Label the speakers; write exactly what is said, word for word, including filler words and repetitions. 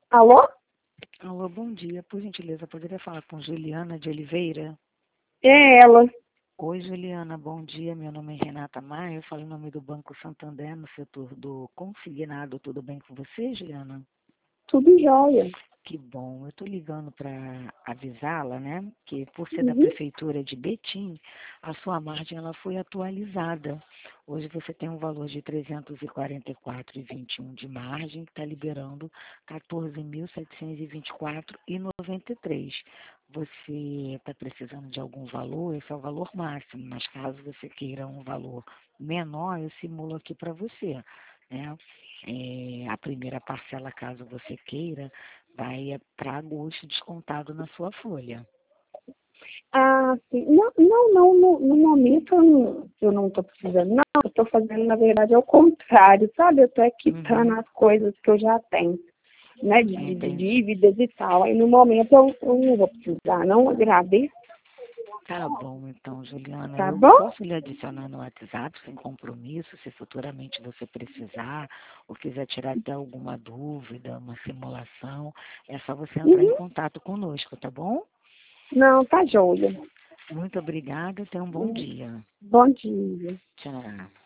Speaker 1: Alô?
Speaker 2: Alô, bom dia. Por gentileza, poderia falar com Juliana de Oliveira?
Speaker 1: É ela.
Speaker 2: Oi, Juliana, bom dia. Meu nome é Renata Maia, eu falo em nome do Banco Santander, no setor do consignado. Tudo bem com você, Juliana?
Speaker 1: Tudo jóia.
Speaker 2: Que bom. Eu estou ligando para avisá-la, né, que por ser da
Speaker 1: Uhum.
Speaker 2: Prefeitura de Betim, a sua margem ela foi atualizada. Hoje você tem um valor de trezentos e quarenta e quatro vírgula vinte e um de margem, que está liberando quatorze mil setecentos e vinte e quatro vírgula noventa e três. Você está precisando de algum valor? Esse é o valor máximo, mas caso você queira um valor menor, eu simulo aqui para você, né? É, a primeira parcela, caso você queira, vai para agosto descontado na sua folha.
Speaker 1: Ah, sim. Não, não, não no, no momento eu não, eu não estou precisando. Não, eu estou fazendo, na verdade, ao contrário, sabe? Eu estou quitando
Speaker 2: Uhum,
Speaker 1: as coisas que eu já tenho, né? De, de- de
Speaker 2: entendi.
Speaker 1: dívidas e tal. Aí no momento eu, eu não vou precisar, não. Agradeço,
Speaker 2: Tá bom, então, Juliana,
Speaker 1: tá
Speaker 2: eu
Speaker 1: bom?
Speaker 2: posso lhe adicionar no WhatsApp sem compromisso, se futuramente você precisar ou quiser tirar até alguma dúvida, uma simulação, é só você entrar em
Speaker 1: Uhum.
Speaker 2: contato conosco, tá bom?
Speaker 1: Não, tá jóia.
Speaker 2: Muito obrigada, tenha um bom dia.
Speaker 1: Bom dia.
Speaker 2: Tchau.